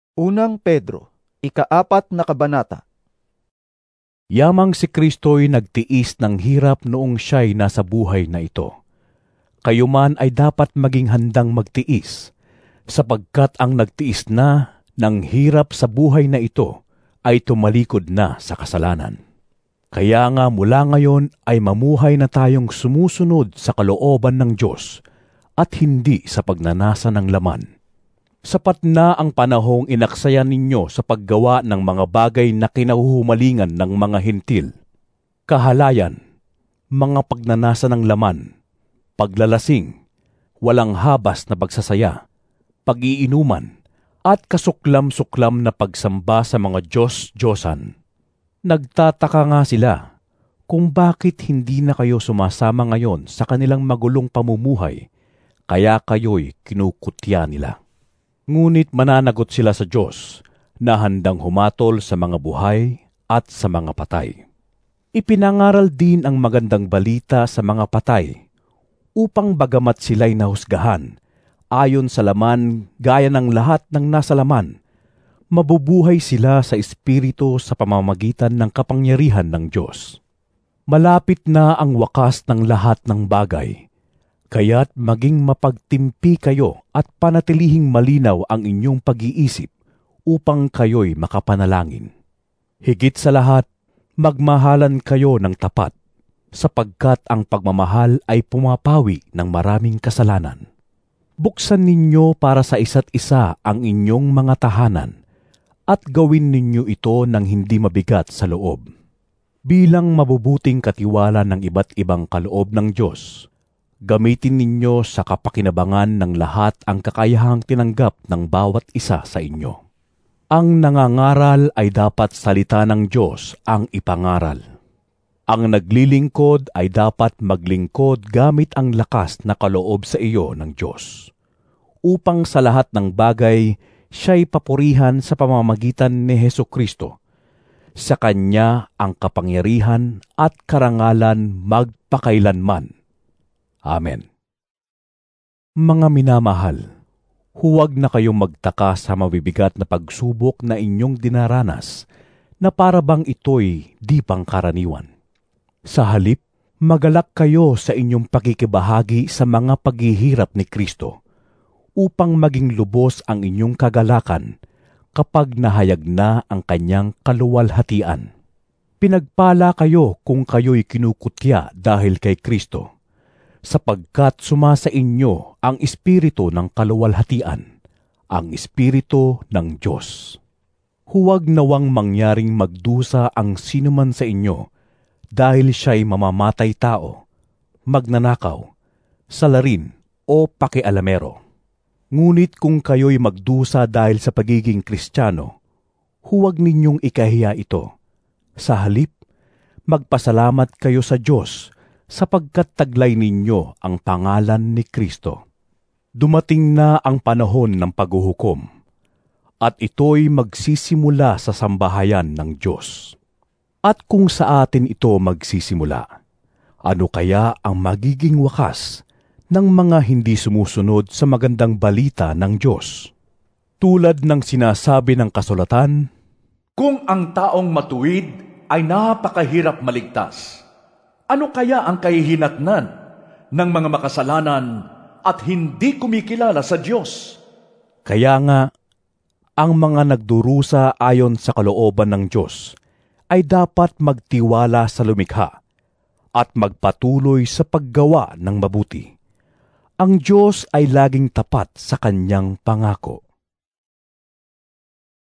Unang Pedro, ika-4 na kabanata. Yamang si Kristo'y nagtiis ng hirap noong siya'y nasa buhay na ito. Kayo man ay dapat maging handang magtiis, sapagkat ang nagtiis na ng hirap sa buhay na ito ay tumalikod na sa kasalanan. Kaya nga mula ngayon ay mamuhay na tayong sumusunod sa kalooban ng Diyos at hindi sa pagnanasa ng laman. Sapat na ang panahong inaksayan ninyo sa paggawa ng mga bagay na kinahuhumalingan ng mga hentil. Kahalayan, mga pagnanasa ng laman, paglalasing, walang habas na pagsasaya, pag-iinuman, at kasuklam-suklam na pagsamba sa mga Diyos-Diyosan. Nagtataka nga sila kung bakit hindi na kayo sumasama ngayon sa kanilang magulong pamumuhay, kaya kayo'y kinukutya nila. Ngunit mananagot sila sa Diyos na handang humatol sa mga buhay at sa mga patay. Ipinangaral din ang magandang balita sa mga patay upang bagamat sila'y nahusgahan ayon sa laman gaya ng lahat ng nasa laman, mabubuhay sila sa espiritu sa pamamagitan ng kapangyarihan ng Diyos. Malapit na ang wakas ng lahat ng bagay. Kaya't maging mapagtimpi kayo at panatilihing malinaw ang inyong pag-iisip upang kayo'y makapanalangin. Higit sa lahat, magmahalan kayo ng tapat, sapagkat ang pagmamahal ay pumapawi ng maraming kasalanan. Buksan ninyo para sa isa't isa ang inyong mga tahanan at gawin ninyo ito ng hindi mabigat sa loob. Bilang mabubuting katiwala ng iba't ibang kaloob ng Diyos, gamitin ninyo sa kapakinabangan ng lahat ang kakayahang tinanggap ng bawat isa sa inyo. Ang nangangaral ay dapat salita ng Diyos ang ipangaral. Ang naglilingkod ay dapat maglingkod gamit ang lakas na kaloob sa iyo ng Diyos, upang sa lahat ng bagay siya'y papurihan sa pamamagitan ni Hesukristo. Sa Kanya ang kapangyarihan at karangalan magpakailanman. Amen. Mga minamahal, huwag na kayong magtaka sa mabibigat na pagsubok na inyong dinaranas na para bang ito'y di pangkaraniwan. Sa halip, magalak kayo sa inyong pakikibahagi sa mga paghihirap ni Kristo upang maging lubos ang inyong kagalakan kapag nahayag na ang Kanyang kaluwalhatian. Pinagpala kayo kung kayo'y kinukutya dahil kay Kristo, sapagkat sumasa inyo ang Espiritu ng kaluwalhatian, ang Espiritu ng Diyos. Huwag nawang mangyaring magdusa ang sinuman sa inyo dahil siya'y mamamatay tao, magnanakaw, salarin o pakialamero. Ngunit kung kayo'y magdusa dahil sa pagiging Kristiyano, huwag ninyong ikahiya ito. Sa halip, magpasalamat kayo sa Diyos sapagkat taglay ninyo ang pangalan ni Kristo. Dumating na ang panahon ng paghuhukom, at ito'y magsisimula sa sambahayan ng Diyos. At kung sa atin ito magsisimula, ano kaya ang magiging wakas ng mga hindi sumusunod sa magandang balita ng Diyos? Tulad ng sinasabi ng kasulatan, kung ang taong matuwid ay napakahirap maligtas, ano kaya ang kahihinatnan ng mga makasalanan at hindi kumikilala sa Diyos? Kaya nga, ang mga nagdurusa ayon sa kalooban ng Diyos ay dapat magtiwala sa lumikha at magpatuloy sa paggawa ng mabuti. Ang Diyos ay laging tapat sa Kanyang pangako.